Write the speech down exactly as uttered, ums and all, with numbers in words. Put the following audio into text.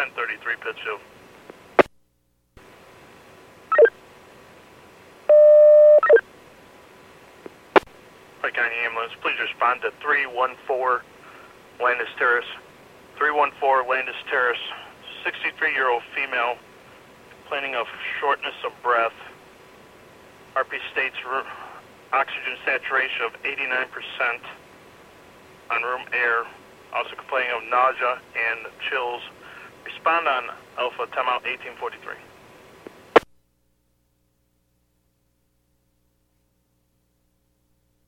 ten thirty-three Pittsfield. Pike County Ambulance, please respond to three one four Landis Terrace. three one four Landis Terrace, sixty-three-year-old female, complaining of shortness of breath. R P states oxygen saturation of eighty-nine percent on room air. Also complaining of nausea and chills. Respond on Alpha, timeout eighteen forty-three.